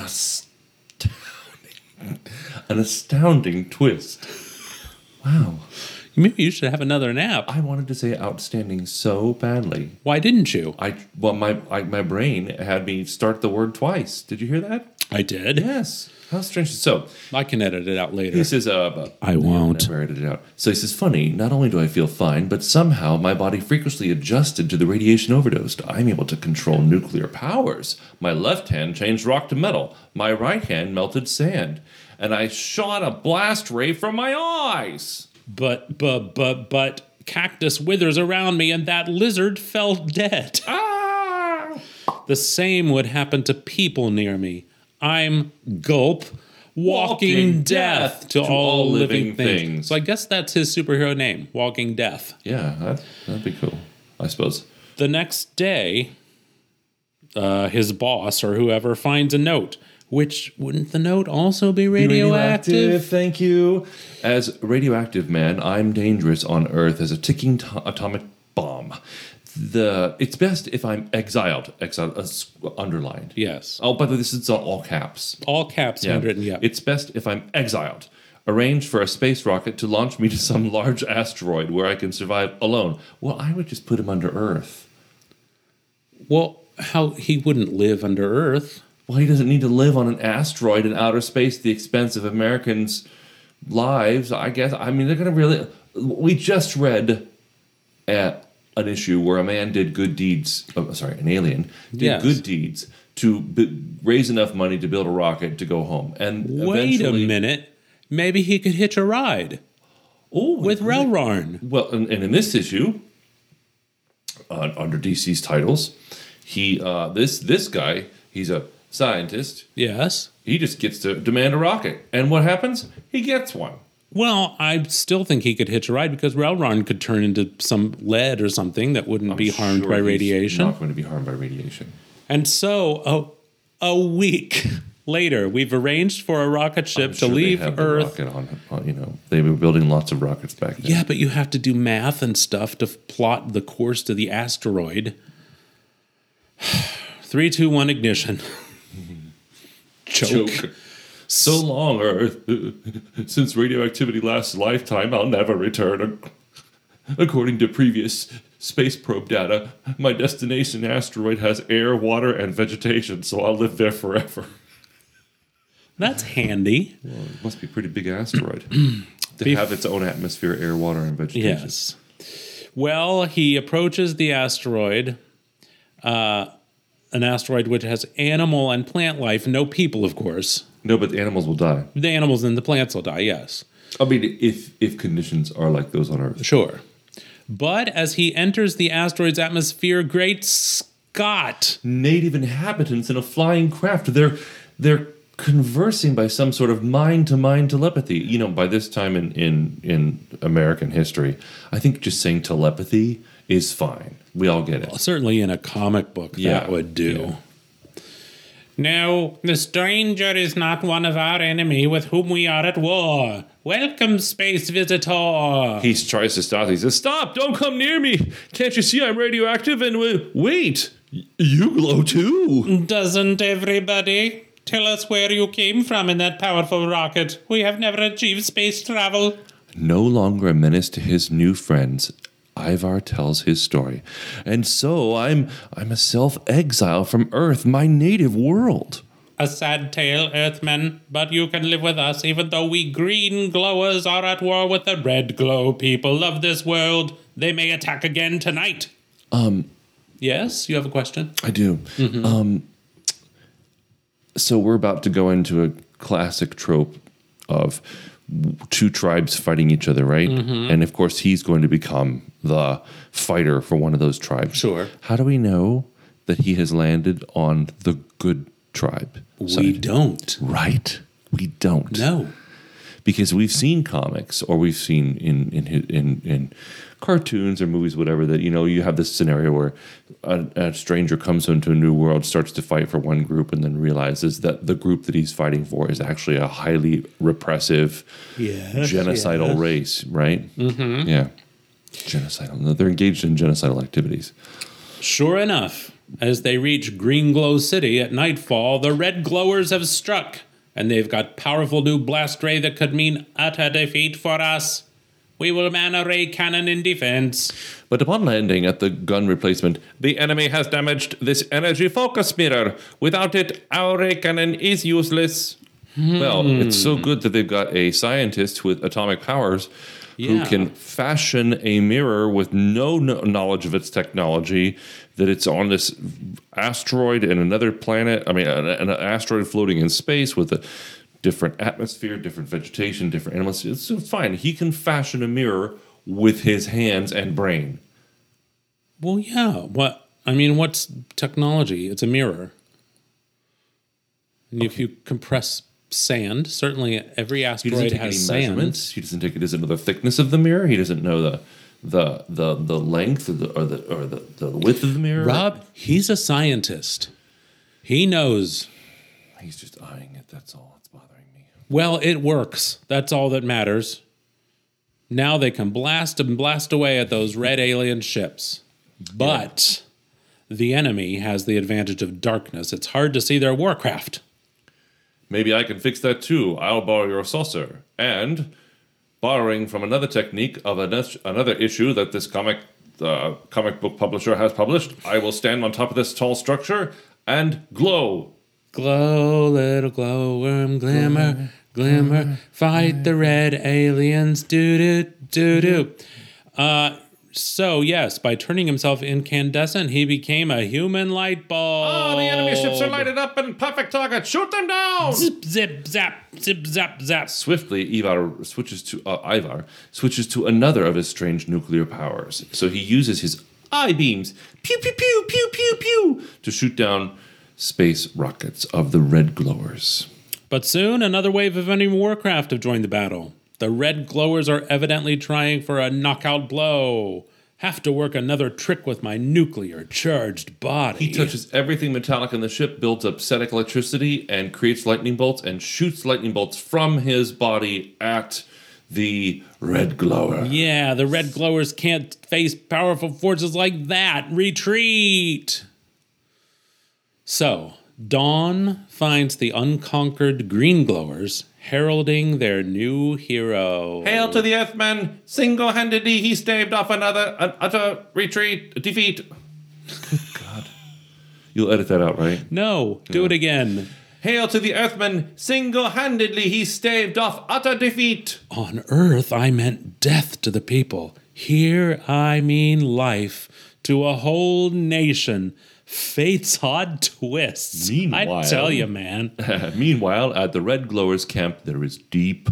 astounding, an astounding twist. Wow. Maybe you should have another nap. I wanted to say outstanding so badly. Why didn't you? I well, my I, my brain had me start the word twice. Did you hear that? I did. Yes. How strange. So I can edit it out later. He says, uh, I won't. Never edit it out. So he says, funny, not only do I feel fine, but somehow my body freakishly adjusted to the radiation overdose. I'm able to control nuclear powers. My left hand changed rock to metal. My right hand melted sand. And I shot a blast ray from my eyes. But, but, but, but, cactus withers around me and that lizard fell dead. Ah! The same would happen to people near me. I'm, gulp, walking, walking death, death to, to all, all living, living things. things. So I guess that's his superhero name, Walking Death. Yeah, that, that'd be cool, I suppose. The next day, uh, his boss or whoever finds a note. Which, wouldn't the note also be radioactive? radioactive? Thank you. As radioactive man, I'm dangerous on Earth as a ticking t- atomic bomb. The It's best if I'm exiled. Exiled, uh, underlined. Yes. Oh, by the way, this is all caps. All caps, yeah. handwritten, yeah. It's best if I'm exiled. Arrange for a space rocket to launch me to some large asteroid where I can survive alone. Well, I would just put him under Earth. Well, how he wouldn't live under Earth. Well, he doesn't need to live on an asteroid in outer space at the expense of Americans' lives, I guess. I mean, they're going to really... We just read at an issue where a man did good deeds... Oh, sorry, an alien did Yes. good deeds to b- raise enough money to build a rocket to go home. And Wait a eventually... minute. Maybe he could hitch a ride Oh, with Relrarn. Well, and, and in this issue, uh, under D C's titles, he uh, this this guy, he's a scientist. Yes. He just gets to demand a rocket, and what happens? He gets one. Well, I still think he could hitch a ride because Relrarn could turn into some lead or something that wouldn't I'm be harmed sure by he's radiation. Not going to be harmed by radiation. And so, a, a week later, we've arranged for a rocket ship I'm to sure they leave have the Earth. rocket on, on, you know, they were building lots of rockets back then. Yeah, but you have to do math and stuff to f- plot the course to the asteroid. Three, two, one, ignition. Choke. Choke. So long, Earth. Since radioactivity lasts a lifetime, I'll never return. According to previous space probe data, my destination asteroid has air, water, and vegetation, so I'll live there forever. That's handy. Well, it must be a pretty big asteroid to Bef- have its own atmosphere, air, water, and vegetation. Yes. Well, he approaches the asteroid, uh, an asteroid which has animal and plant life, no people, of course. No, but the animals will die. The animals and the plants will die, yes. I mean, if if conditions are like those on Earth. Sure. But as he enters the asteroid's atmosphere, great Scott! Native inhabitants in a flying craft. They're they're conversing by some sort of mind-to-mind telepathy. You know, by this time in, in, in American history, I think just saying telepathy is fine. We all get it. Certainly in a comic book, Yeah, that would do. yeah. No, the stranger is not one of our enemy with whom we are at war. Welcome, space visitor. He tries to stop. He says, "Stop! Don't come near me! Can't you see I'm radioactive? And uh, wait, y- you glow too." Doesn't everybody? Tell us where you came from in that powerful rocket. We have never achieved space travel. No longer a menace to his new friends, Ivar tells his story. And so I'm I'm a self-exile from Earth, my native world. A sad tale, Earthmen, but you can live with us even though we green glowers are at war with the red glow people of this world. They may attack again tonight. Yes, you have a question? I do. Um, so we're about to go into a classic trope of two tribes fighting each other, right? And of course, he's going to become the fighter for one of those tribes. Sure. How do we know that he has landed on the good tribe? We side? don't. Right. We don't. No. Because we've seen comics or we've seen in in in in cartoons or movies, whatever, that, you know, you have this scenario where a, a stranger comes into a new world, starts to fight for one group, and then realizes that the group that he's fighting for is actually a highly repressive, Yes, genocidal yes. race, right? Mm-hmm. Yeah. Genocidal. They're engaged in genocidal activities. Sure enough, as they reach Green Glow City at nightfall, the red glowers have struck, and they've got powerful new blast ray that could mean utter defeat for us. We will man a ray cannon in defense. But upon landing at the gun replacement, The enemy has damaged this energy focus mirror. Without it, our ray cannon is useless. well, it's so good that they've got a scientist with atomic powers who Yeah. can fashion a mirror with no kno- knowledge of its technology, that it's on this asteroid and another planet, I mean, an, an asteroid floating in space with a different atmosphere, different vegetation, different animals. It's, it's fine. He can fashion a mirror with his hands and brain. Well, yeah. What? I mean, what's technology? It's a mirror. And if you compress sand, certainly every He doesn't asteroid take any has sand. measurements. He doesn't take. He doesn't know the thickness of the mirror. He doesn't know the the the the length or the or the or the, the width of the mirror. Rob, he's a scientist. He knows. He's just eyeing it. That's all that's bothering me. Well, it works. That's all that matters. Now they can blast and blast away at those red alien ships. But the enemy has the advantage of darkness. It's hard to see their warcraft. Maybe I can fix that too. I'll borrow your saucer. And borrowing from another technique of an- another issue that this comic the comic book publisher has published, I will stand on top of this tall structure and glow. Glow, little glowworm, glimmer, glimmer, fight the red aliens, doo-doo, doo-doo. Uh, so, yes, by turning himself incandescent, he became a human light bulb. Oh, the enemy ships are lighted up and perfect target. Shoot them down! Zip, zip, zap, zip, zap, zap. Swiftly, Ivar switches to uh, Ivar switches to another of his strange nuclear powers. So he uses his eye beams, pew pew pew pew pew pew, to shoot down space rockets of the red glowers. But soon, another wave of enemy warcraft have joined the battle. The red glowers are evidently trying for a knockout blow. Have to work another trick with my nuclear-charged body. He touches everything metallic in the ship, builds up static electricity, and creates lightning bolts, and shoots lightning bolts from his body at the red glower. Yeah, the red glowers can't face powerful forces like that. Retreat! So, Dawn finds the unconquered green glowers heralding their new hero. Hail to the Earthman! Single-handedly he staved off another an utter retreat, defeat. God. You'll edit that out, right? No, do Yeah. it again. Hail to the Earthman! Single-handedly he staved off utter defeat. On Earth, I meant death to the people. Here, I mean life to a whole nation. Fate's odd twists. Meanwhile- I tell you, man. Meanwhile, at the red glowers' camp, there is deep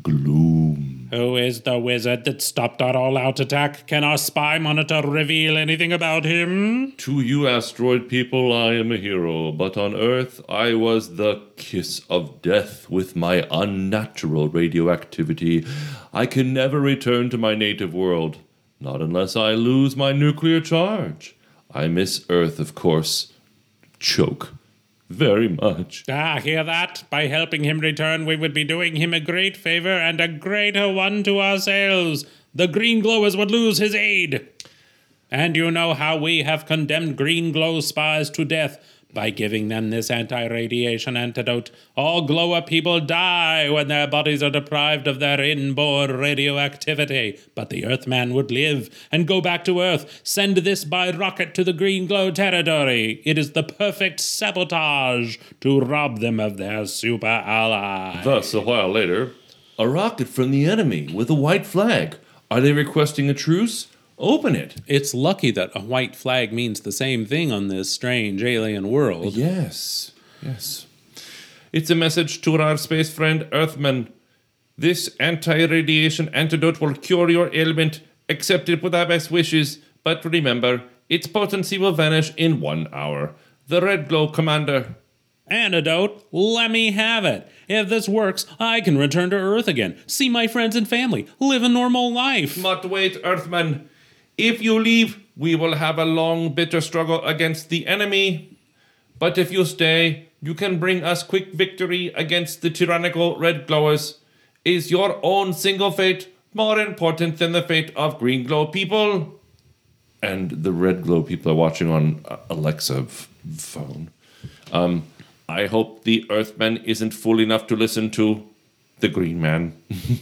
gloom. Who is the wizard that stopped our all-out attack? Can our spy monitor reveal anything about him? To you asteroid people, I am a hero, but on Earth, I was the kiss of death with my unnatural radioactivity. I can never return to my native world, not unless I lose my nuclear charge. I miss Earth, of course. Choke. Very much. Ah, hear that? By helping him return, we would be doing him a great favor and a greater one to ourselves. The green glowers would lose his aid. And you know how we have condemned green glow spies to death by giving them this anti-radiation antidote. All glower people die when their bodies are deprived of their inborn radioactivity. But the Earthman would live and go back to Earth. Send this by rocket to the green glow territory. It is the perfect sabotage to rob them of their super ally. Thus, a while later, a rocket from the enemy with a white flag. Are they requesting a truce? Open it. It's lucky that a white flag means the same thing on this strange alien world. Yes, yes. It's a message to our space friend Earthman. This anti-radiation antidote will cure your ailment. Accept it with our best wishes. But remember, its potency will vanish in one hour. The Red Glow Commander. Antidote? Let me have it. If this works, I can return to Earth again, see my friends and family, live a normal life. But wait, Earthman. If you leave, we will have a long, bitter struggle against the enemy. But if you stay, you can bring us quick victory against the tyrannical red glowers. Is your own single fate more important than the fate of green glow people? And the red glow people are watching on Alexa f- phone. Um, I hope the Earthman isn't fool enough to listen to the Green Man.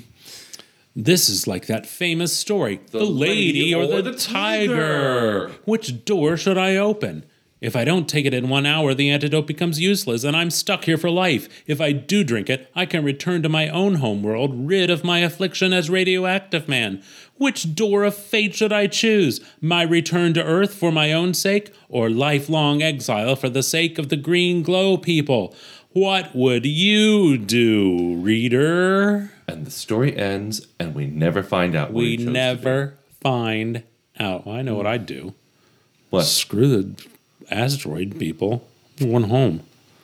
This is like that famous story, The, The Lady, Lady or, or the, the tiger. Tiger. Which door should I open? If I don't take it in one hour, the antidote becomes useless and I'm stuck here for life. If I do drink it, I can return to my own homeworld, rid of my affliction as radioactive man. Which door of fate should I choose? My return to Earth for my own sake, or lifelong exile for the sake of the green glow people? What would you do, reader? And the story ends, and we never find out what We he chose to never find out. Well, I know what I'd do. do. What? Screw the asteroid people. I want home.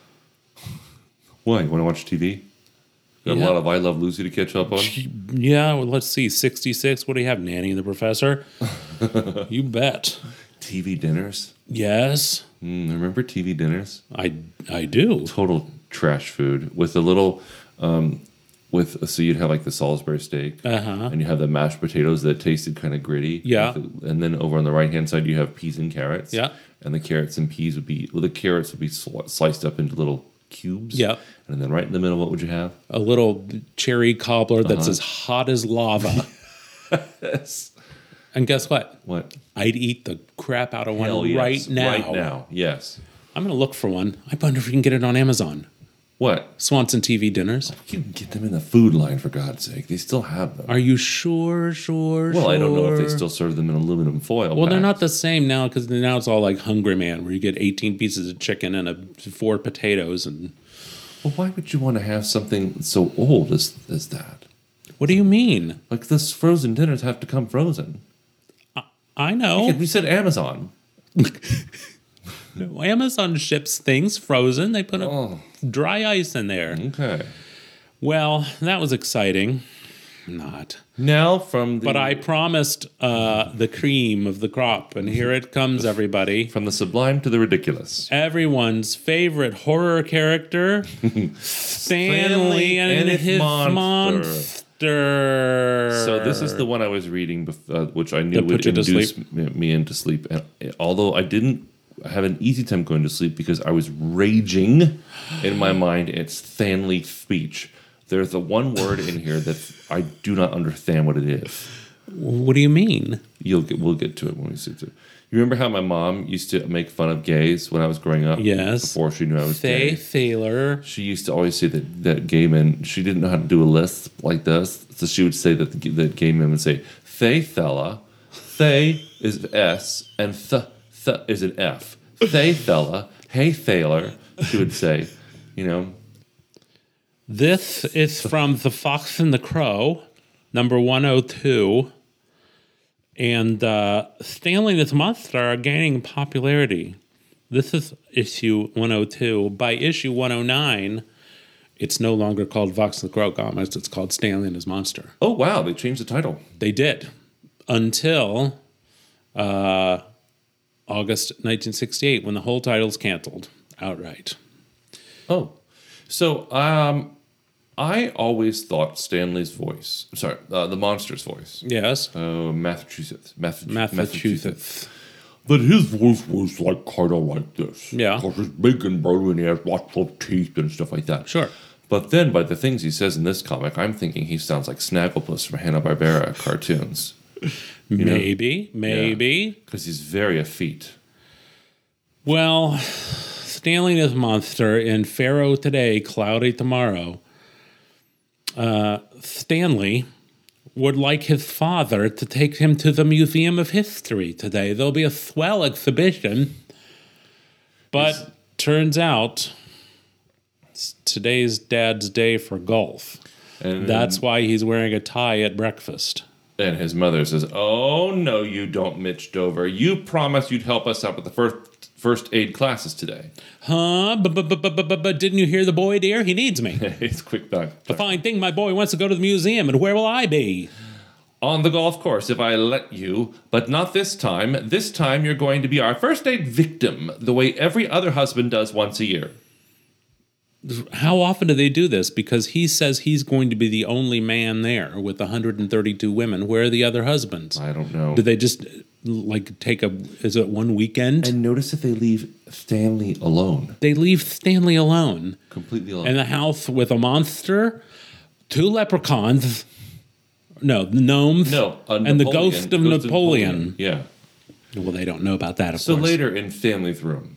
Why? You want to watch T V? Got Yeah. a lot of I Love Lucy to catch up on. Yeah, well, let's see. sixty-six. What do you have? Nanny and the Professor? You bet. T V dinners. Yes, Mm, remember T V dinners? I I do. Total trash food with a little, um, with so you'd have like the Salisbury steak, Uh-huh. and you have the mashed potatoes that tasted kind of gritty. Yeah. With the- and then over on the right hand side you have peas and carrots. Yeah. And the carrots and peas would be well, the carrots would be sli- sliced up into little cubes. Yeah. And then right in the middle, what would you have? A little cherry cobbler that's Uh-huh. as hot as lava. Yes. And guess what? What? I'd eat the crap out of one Hell yes. right now. Right now, yes. I'm going to look for one. I wonder if you can get it on Amazon. What? Swanson T V dinners. You can get them in the food line, for God's sake. They still have them. Are you sure, sure, well, sure? I don't know if they still serve them in aluminum foil. Well, they're packs. not the same now because now it's all like Hungry Man, where you get eighteen pieces of chicken and a, four potatoes. And Well, why would you want to have something so old as, as that? what do you mean? Like, this frozen dinners have to come frozen. I know. We said Amazon. No, Amazon ships things frozen. They put a Oh, dry ice in there. okay. Well, that was exciting. Not. Now from the... But I promised uh, the cream of the crop, and here it comes, everybody. From the sublime to the ridiculous. Everyone's favorite horror character, Stanley and, and his his monster. monster. So this is the one I was reading, bef- uh, which I knew That would put you to induce sleep? me, me into sleep. And, uh, although I didn't have an easy time going to sleep because I was raging in my mind at Stanley's speech. There's the one word in here that I do not understand what it is. What do you mean? You'll get, we'll get to it when we see it. You remember how my mom used to make fun of gays when I was growing up? Yes. Before she knew I was Faye gay. Thaler. She used to always say that, that gay men, she didn't know how to do a lisp like this. So she would say that the, that gay men would say, Thay fella. Thay is S and th, th is an F. Thay fella. Hey Thaler. She would say, you know. This is from The Fox and the Crow, number one oh two. And uh, Stanley and his monster are gaining popularity. This is issue one oh two. By issue one oh nine, it's no longer called Fox and the Crow Comics. It's called Stanley and his monster. Oh, wow. They changed the title. They did. Until uh, August nineteen sixty-eight, when the whole title's canceled outright. Oh. So, um, I always thought Stanley's voice, sorry, uh, the monster's voice. Yes. Uh, Massachusetts. Math- Massachusetts. That his voice was like kind of like this. Yeah. Because he's big and burly and he has lots of teeth and stuff like that. Sure. But then by the things he says in this comic, I'm thinking he sounds like Snagglepuss from Hanna-Barbera cartoons. You know? Maybe, maybe. Because he's very effete. Well, Stanley and his monster in Pharaoh today, cloudy tomorrow. Uh, Stanley would like his father to take him to the Museum of History today. There'll be a swell exhibition. But Yes. turns out it's today's dad's day for golf. And That's why he's wearing a tie at breakfast. And his mother says, "Oh, no, you don't, Mitch Dover. You promised you'd help us out with the first first aid classes today." Huh? But, but, but, but, but, but didn't you hear the boy, dear? He needs me. It's quick back. The fine thing, my boy wants to go to the museum, and where will I be? On the golf course, if I let you, but not this time. This time you're going to be our first aid victim, the way every other husband does once a year. How often do they do this? Because he says he's going to be the only man there with one hundred thirty-two women. Where are the other husbands? I don't know. Do they just, like, take a, is it one weekend? And notice that they leave Stanley alone. They leave Stanley alone Completely alone. in the house with a monster, two leprechauns, no, the gnomes, no, a and the Napoleon- ghost of Napoleon. Yeah. Well, they don't know about that, of So course. later in Stanley's room.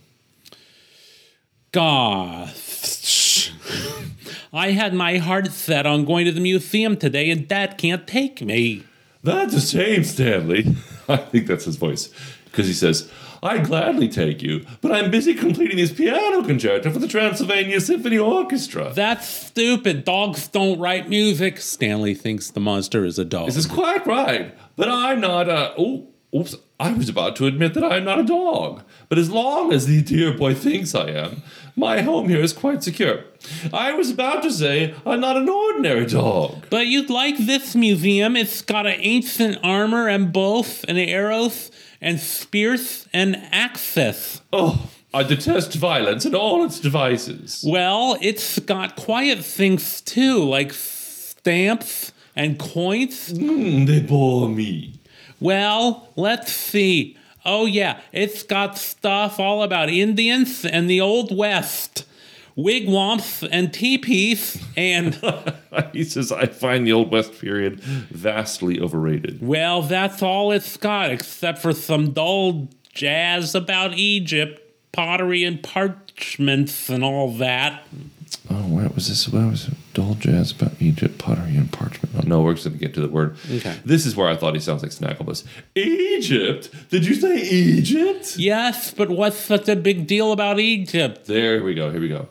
Gosh. I had my heart set on going to the museum today, and Dad can't take me. That's a shame, Stanley. I think that's his voice. Because he says, "I'd gladly take you, but I'm busy completing this piano concerto for the Transylvania Symphony Orchestra." That's stupid. Dogs don't write music. Stanley thinks the monster is a dog. This is quite right, but I'm not a... Oh, oops. I was about to admit that I'm not a dog. But as long as the dear boy thinks I am, my home here is quite secure. I was about to say I'm not an ordinary dog. But you'd like this museum. It's got an ancient armor and bows and arrows and spears and axes. Oh, I detest violence and all its devices. Well, it's got quiet things too, like stamps and coins. Mm, they bore me. Well, let's see. Oh, yeah, it's got stuff all about Indians and the Old West. wigwams and teepees and... He says, I find the Old West period vastly overrated. Well, that's all it's got, except for some dull jazz about Egypt, pottery and parchments and all that. Oh, what was this? What was it? Dull jazz about Egypt, pottery, and parchment. Oh, no, we're just going to get to the word. Okay. This is where I thought he sounds like Snagglebus. Egypt? Did you say Egypt? Yes, but what's such a big deal about Egypt? There we go. Here we go.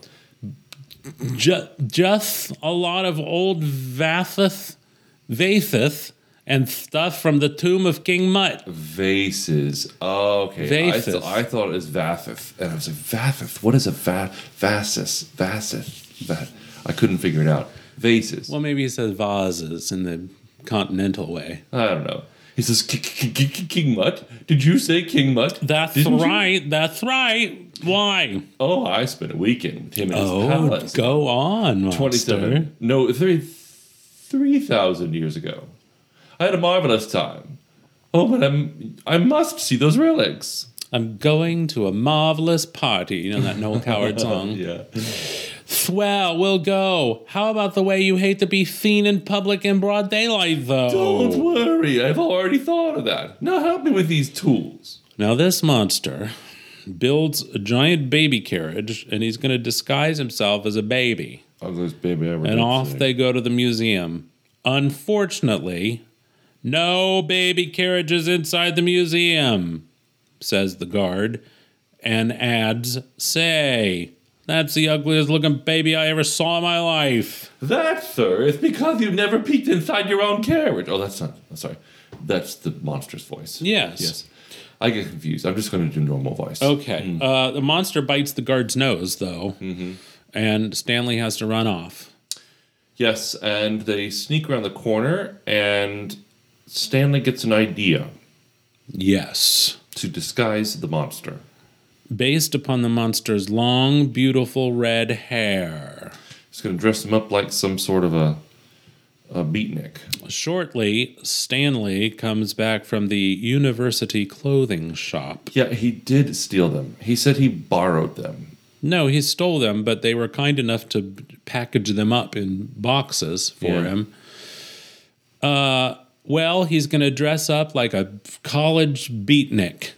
Ju- just a lot of old vases, vases and stuff from the tomb of King Mut. Vases. Oh, okay. Vases. I, th- I thought it was Vathith. And I was like, Vathith? What is a va- Vasis? Vasis? Va- I couldn't figure it out. Vases. Well, maybe he says vases in the continental way. I don't know. He says, King Mut? Did you say King Mut? That's Didn't you? right. That's right. Why? Oh, I spent a weekend with him in his Oh, palace. go on, monster. twenty-seven. No, three three thousand years ago. I had a marvelous time. Oh, but I'm I must see those relics. I'm going to a marvelous party. You know that Noel Coward song? Yeah. Swell, we'll go. How about the way you hate to be seen in public in broad daylight, though? Don't worry, I've already thought of that. Now help me with these tools. Now this monster builds a giant baby carriage, and he's going to disguise himself as a baby. Ugliest baby ever. And off they go to the museum. Unfortunately, no baby carriages inside the museum, says the guard, and adds, say, that's the ugliest looking baby I ever saw in my life. That, sir, is because you've never peeked inside your own carriage. Oh, that's not. Sorry. That's the monster's voice. Yes. Yes. I get confused. I'm just going to do normal voice. Okay. Mm. Uh, the monster bites the guard's nose, though, Mm-hmm. and Stanley has to run off. Yes, and they sneak around the corner, and Stanley gets an idea Yes. to disguise the monster. Based upon the monster's long, beautiful red hair. He's going to dress him up like some sort of a, a beatnik. Shortly, Stanley comes back from the university clothing shop. Yeah, he did steal them. He said he borrowed them. No, he stole them, but they were kind enough to package them up in boxes for Yeah. him. Uh, well, he's going to dress up like a college beatnik.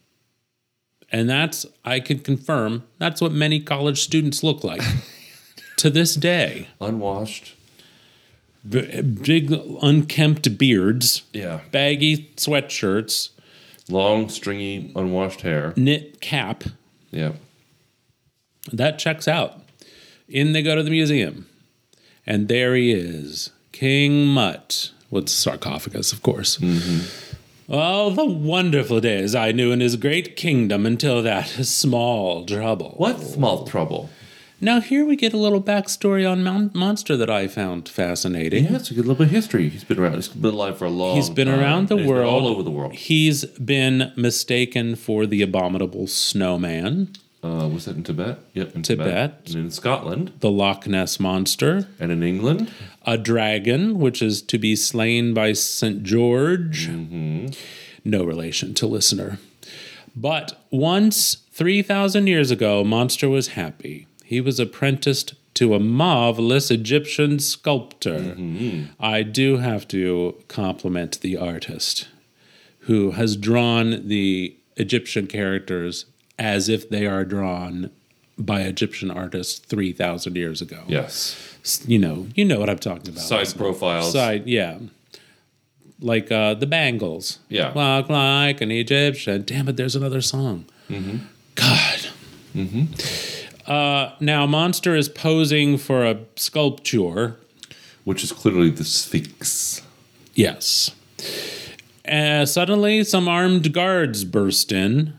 And that's, I can confirm, that's what many college students look like to this day. Unwashed. B- big, unkempt beards, Yeah. baggy sweatshirts, Long, stringy, unwashed hair. knit cap. Yeah. That checks out. In they go to the museum. And there he is, King Mut, with sarcophagus, of course. Mm-hmm. Oh, the wonderful days I knew in his great kingdom until that small trouble. What small trouble? Now here we get a little backstory on Mon- Monster that I found fascinating. Yeah, it's a good little bit of history. He's been around. He's been alive for a long time. He's been around the He's been world. all over the world. He's been mistaken for the abominable snowman, Uh, was that in Tibet? Yep, in Tibet. Tibet. And in Scotland. the Loch Ness Monster, And in England. a dragon, which is to be slain by Saint George. Mm-hmm. No relation to listener. But once, three thousand years ago, Monster was happy. He was apprenticed to a marvelous Egyptian sculptor. Mm-hmm. I do have to compliment the artist who has drawn the Egyptian characters as if they are drawn by Egyptian artists three thousand years ago. Yes. You know, you know what I'm talking about. Side profiles. Side, yeah. Like uh, the Bangles. Yeah. Walk like an Egyptian. Damn it, there's another song. Mm-hmm. God. Mm-hmm. Uh, now, Monster is posing for a sculpture. Which is clearly the Sphinx. Yes. Uh, suddenly, some armed guards burst in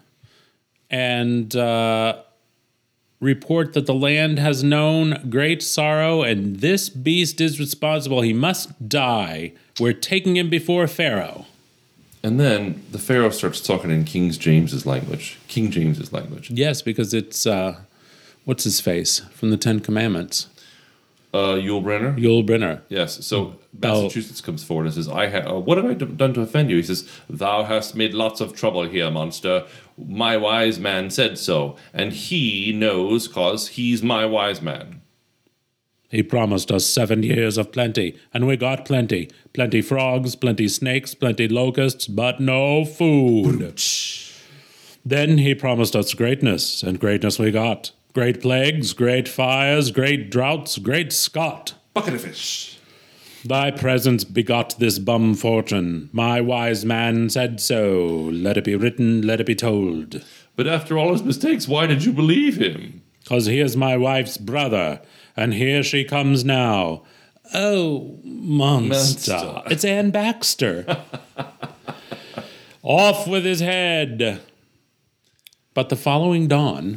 and uh, report that the land has known great sorrow and this beast is responsible. He must die. We're taking him before Pharaoh. And then the Pharaoh starts talking in King James's language. King James's language. Yes, because it's, uh, what's his face from the Ten Commandments? Uh, Yul Brynner? Yul Brynner. Yes. So Massachusetts comes forward and says, "I ha- uh, what have I d- done to offend you?" He says, "Thou hast made lots of trouble here, monster. My wise man said so, and he knows cause he's my wise man." He promised us seven years of plenty, and we got plenty. Plenty frogs, plenty snakes, plenty locusts, but no food. Then he promised us greatness, and greatness we got. Great plagues, great fires, great droughts, great Scott. Bucket of fish. Thy presence begot this bum fortune. My wise man said so. Let it be written, let it be told. But after all his mistakes, why did you believe him? 'Cause he is my wife's brother, and here she comes now. Oh, monster. Monster. It's Ann Baxter. Off with his head. But the following dawn,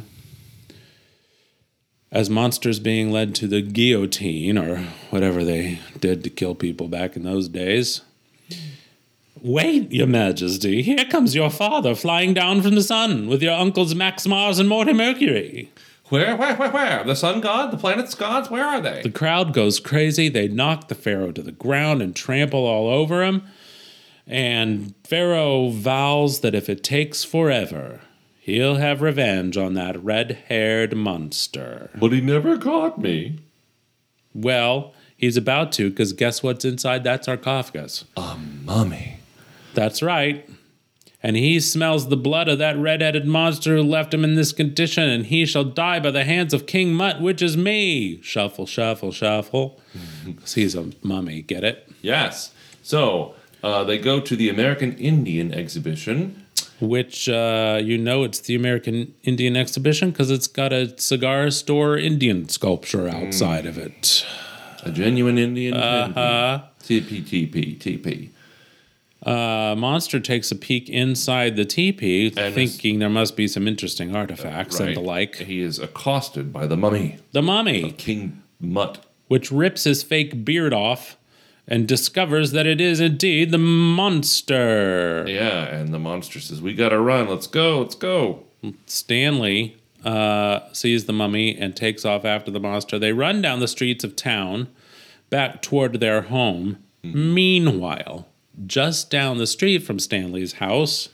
as monsters being led to the guillotine, or whatever they did to kill people back in those days. Wait, your majesty, here comes your father flying down from the sun with your uncles Max Mars and Morty Mercury. Where, where, where, where? The sun god? The planet's gods? Where are they? The crowd goes crazy. They knock the pharaoh to the ground and trample all over him. And Pharaoh vows that if it takes forever, he'll have revenge on that red-haired monster. But he never caught me. Well, he's about to, because guess what's inside that sarcophagus? A mummy. That's right. And he smells the blood of that red-headed monster who left him in this condition, and he shall die by the hands of King Mutt, which is me. Shuffle, shuffle, shuffle. Because he's a mummy, get it? Yes. So, uh, they go to the American Indian exhibition. Which, uh, you know, it's the American Indian exhibition because it's got a cigar store Indian sculpture outside mm. of it. A genuine Indian. Uh-huh. T P, T P, T P. Uh, Monster takes a peek inside the teepee, and thinking there must be some interesting artifacts uh, right. and the like. He is accosted by the mummy. The mummy. Of King Mutt. Which rips his fake beard off and discovers that it is indeed the monster. Yeah, and the monster says, "We gotta run. Let's go. Let's go." Stanley uh, sees the mummy and takes off after the monster. They run down the streets of town back toward their home. Mm-hmm. Meanwhile, just down the street from Stanley's house,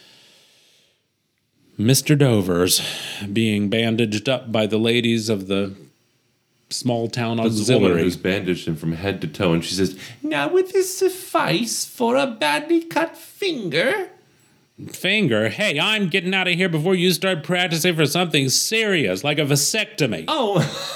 Mister Dover's being bandaged up by the ladies of the small town auxiliary. Woman who's bandaged him from head to toe, and she says, "Now would this suffice for a badly cut finger?" Finger? Hey, I'm getting out of here before you start practicing for something serious, like a vasectomy. Oh.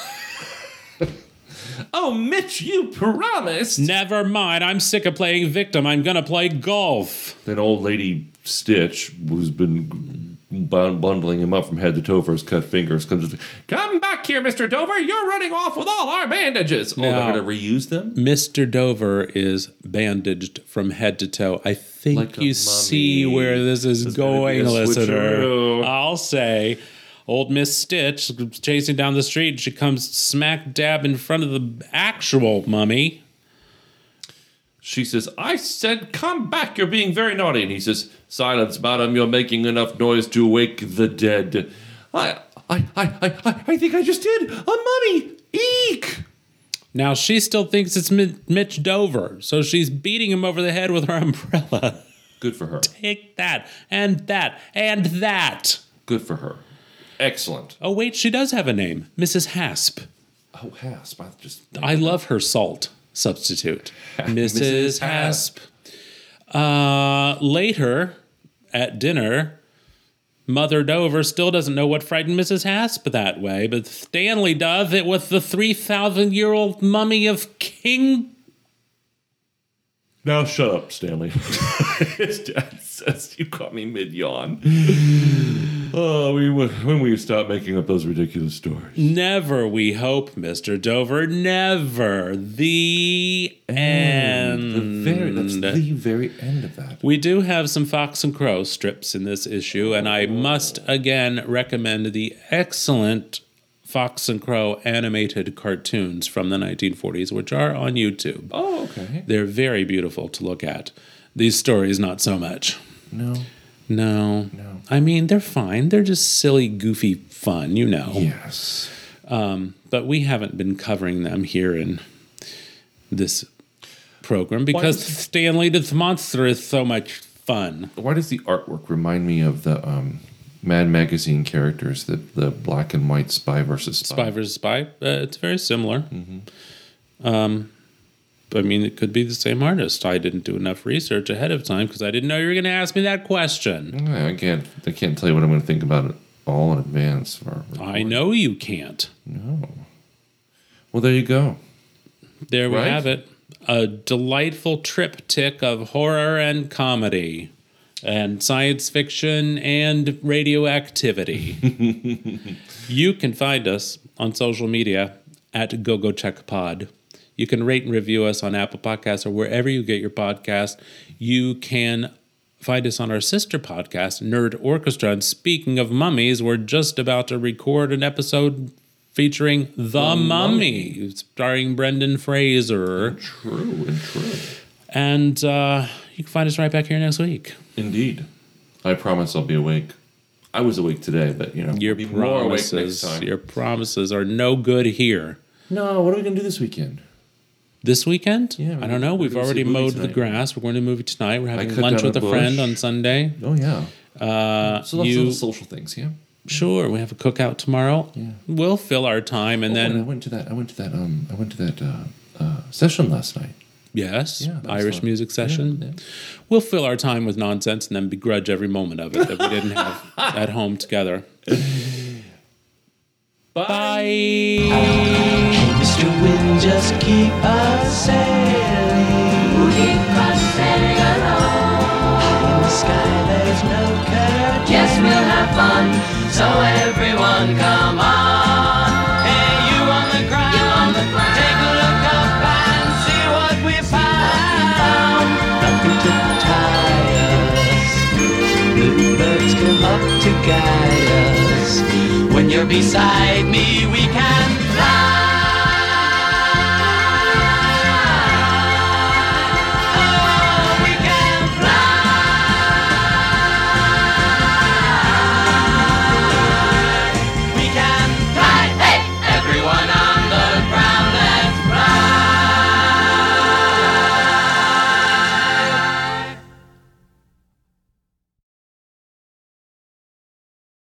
Oh, Mitch, you promised. Never mind. I'm sick of playing victim. I'm going to play golf. Then old lady Stitch, who's been bundling him up from head to toe for his cut fingers, comes, "Come back here, Mister Dover. You're running off with all our bandages." Now, oh, they're going to reuse them? Mister Dover is bandaged from head to toe. I think like you see where this is There's going, listener. Switcheroo. I'll say... Old Miss Stitch chasing down the street. She comes smack dab in front of the actual mummy. She says, "I said, come back. You're being very naughty." And he says, "Silence, madam. You're making enough noise to wake the dead." I, I, I, I, I think I just did. A mummy. Eek. Now she still thinks it's Mitch Dover, so she's beating him over the head with her umbrella. Good for her. Take that and that and that. Good for her. Excellent. Oh, wait, she does have a name. Missus Hasp. Oh, Hasp. I just... I love her salt substitute. Missus Hasp. Uh, later, at dinner, Mother Dover still doesn't know what frightened Missus Hasp that way, but Stanley does it with the three thousand year old mummy of King... Now shut up, Stanley. His dad says, "You caught me mid-yawn." Oh, we when will you stop making up those ridiculous stories? Never, we hope, Mister Dover. Never. The end. The very, that's the very end of that. We do have some Fox and Crow strips in this issue, and I must again recommend the excellent Fox and Crow animated cartoons from the nineteen forties, which are on YouTube. Oh, okay. They're very beautiful to look at. These stories, not so much. No. No. No. I mean, they're fine. They're just silly, goofy fun, you know. Yes. Um, but we haven't been covering them here in this program because does- Stanley the Monster is so much fun. Why does the artwork remind me of the um, Mad Magazine characters, the, the black and white spy versus spy? Spy versus Spy. Uh, it's very similar. Mm-hmm. Um, I mean, it could be the same artist. I didn't do enough research ahead of time because I didn't know you were going to ask me that question. I can't. I can't tell you what I'm going to think about it all in advance. For I know you can't. No. Well, there you go. There we Right? have it. A delightful triptych of horror and comedy and science fiction and radioactivity. You can find us on social media at GoGoCheckPod. You can rate and review us on Apple Podcasts or wherever you get your podcast. You can find us on our sister podcast, Nerd Orchestra. And speaking of mummies, we're just about to record an episode featuring The, Mummy, Mummy. starring Brendan Fraser. True and true. And uh, you can find us right back here next week. Indeed. I promise I'll be awake. I was awake today, but you know, Your I'll be more awake next promises, time. your promises are no good here. No, what are we gonna do this weekend? This weekend? Yeah, I don't know. we're We've gonna see already a movie mowed the tonight. grass. We're going to a movie tonight. We're having cut lunch down with a a bush. friend on Sunday. Oh yeah. Uh, So lots you of social things, yeah. sure? We have a cookout tomorrow. Yeah. We'll fill our time, and Oh, and I then went to that. I went to that. Um, I went to that uh, uh, session last night. yes, Yeah, that was Irish fun. music session. Yeah, yeah. We'll fill our time with nonsense, and then begrudge every moment of it that we didn't have at home together. Bye. Hey, Mister Wind, just keep us sailing. Keep us sailing along. High in the sky, there's no curtain. Yes, we'll have fun. So everyone, come on. Hey, you on the ground. You on the ground. Take a look up and see what we found. Nothing to tie us. Bluebirds come up to guide us. When you're beside me,